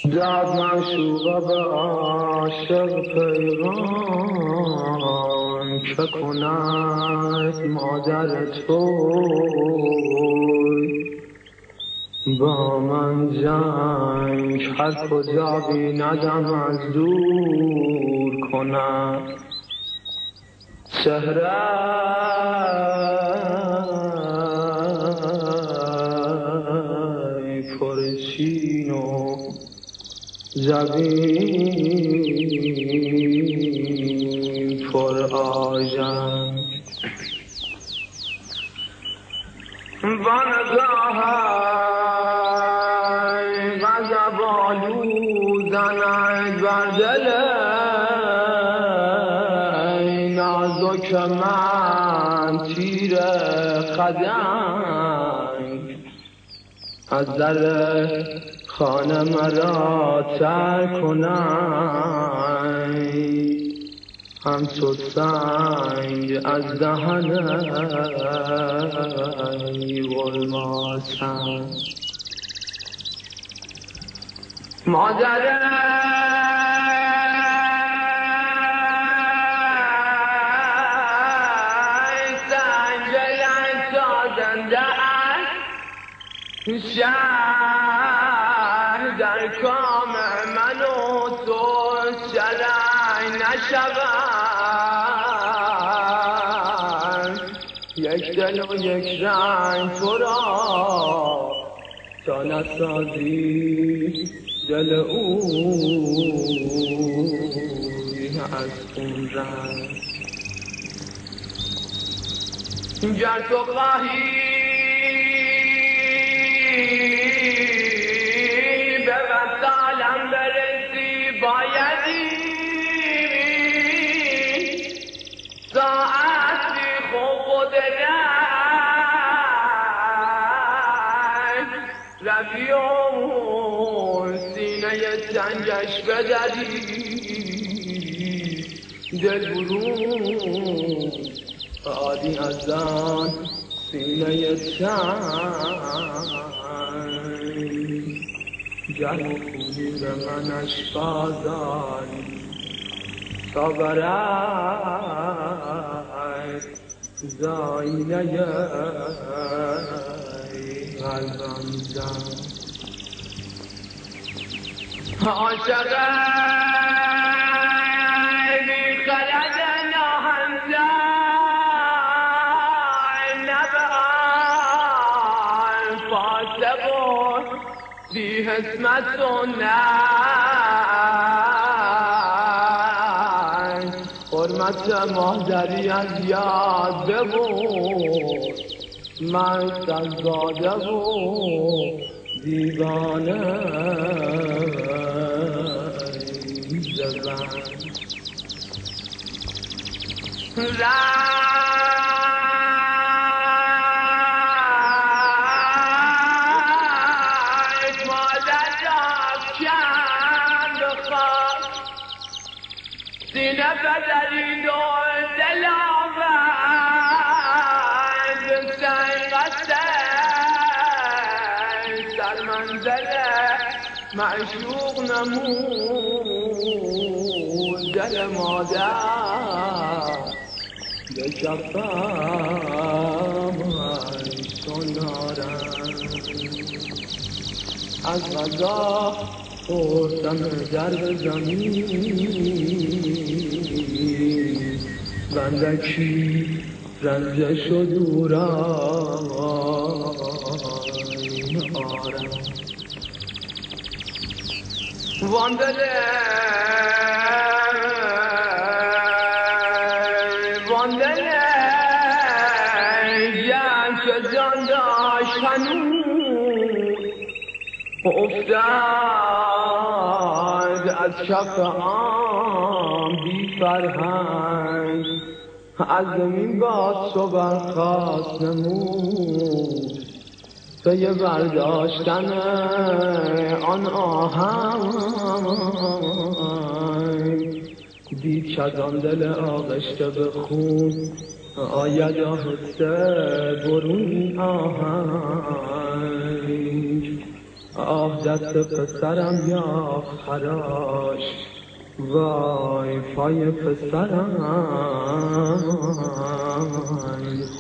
داد معشوقه به عاشق پیغام که کند مادر توی با من جنگ هر کجا بیندم از دور کند چهره پرچین و جبین پر آژنگ وانگاهی غضب آلودند بر دل نازک من تیر خدنگ از در خانه مرا ترک کنند همچو سنگ از دهن غلماسند مادر سنگل سازنده شهر در کام من و تو شرنگ نشود یک دل و یک رنگ تو را تا نسازی دل اوی از خون رنگ گر تو خواهی به وصالم برسی بایدی ساعتی خوب و درنگ روی و سینه سنگش بدری دل برون عادی از آن سینه تنگ گرم و خونی به منش بازاری تا برد زاینه قلبم زن عاشقه بی خرد ناهمزن نبر فاسق و بی حسمت و ننگ حرمت مادری از یاد ببود مست از زاده و دیوانه زبن رنگ مادر را کم بخواد سینه بدرید و دل آورد سر منزل معشوق نمود دل مادر به کفم سنارم از غذا خوردم در به زمین بندکی رنجش و دوران آرم وان دله جنگ که جان داشت هنوز افتاد از کف عام بی فرهنگ از زمین با تو برخاست نمود پی برداشتن آن آهنگ دید که از آن دل آغشته به خون آید آهسته برون آهنگ آه حاجت پسرم یا خراش، وای پای پسرم